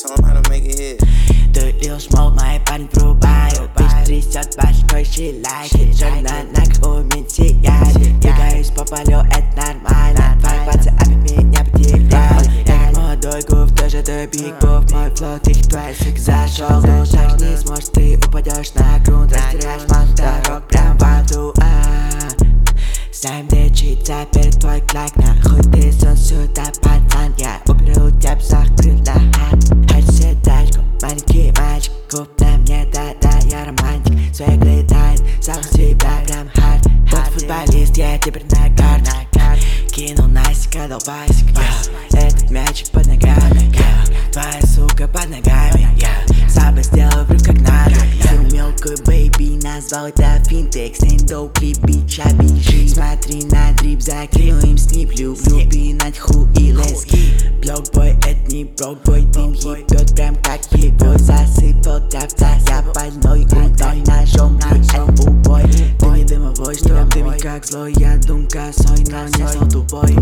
tell him how to make it hit. Ты лишь мол, мои парни врубают. Пусть трясет башкой, she like it. Жирно на комменте я двигаюсь по полю, это нормально. Твои пацаны меня потеряли. Я как молодой гуф, тоже ты биг буф. Мой флоу, их твой сик зашел. Ну так не сможешь, ты упадешь на грунт. Растеряешь дорог прям в аду. Знаем, где читься перед твой клак. Нахуй ты сон сюда, пацан. Я уберу тебя за крылья. Хочу тачку, маленький мальчик. Куп на мне, да-да, я романтик. Свек летает, сам себя прям хард. Тот футболист, я теперь на карте. Кинул Настика, долбасик, этот мячик под ногами, твоя сука под ногами, сабы сделал врыв как надо. Сын мелкой бэйби, назвал это финтекс. Эндоу клип, бича бежи. Смотри на дрип, закинул им снип. Люблю пинать ху и лески. Блокбой, это не брокбой. Дым ебет прям как ебой. Засыпал травца, я больной. Удай ножом, это убой. Ты не дымовой, что дыми как злой. Я дум косой, но не стал тупой.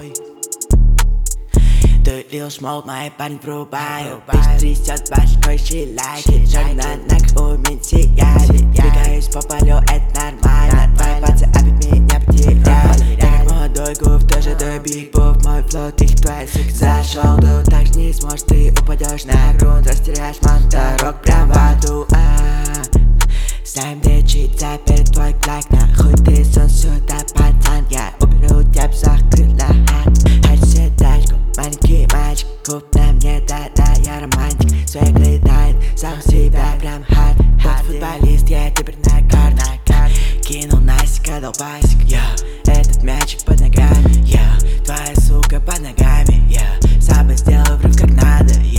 Ты лишь мол, мои парни врубают. Bitch трясет башкой, she like it. Жирно на комменте я двигаюсь по полю, это нормально. Твои пацаны меня потеряли. Я как молодой гуф, тоже ты биг буф. Мой флоу, их твой сик зашел. Ну так не сможешь, ты упадешь на грунт. Растеряешь дорог прям в аду. Знаем, где читься перед твой клак. Нахуй ты сон сюда, пацан. Я уберу тебя за крылья. Хочу тачку, маленький мальчик. Куп на мне, да-да, я романтик. Свек летает, сам себя прям хард. Тот футболист, я теперь на карте. Кинул Настика, долбасик, этот мячик под ногами, твоя сука под ногами, сабы сделал врыв как надо.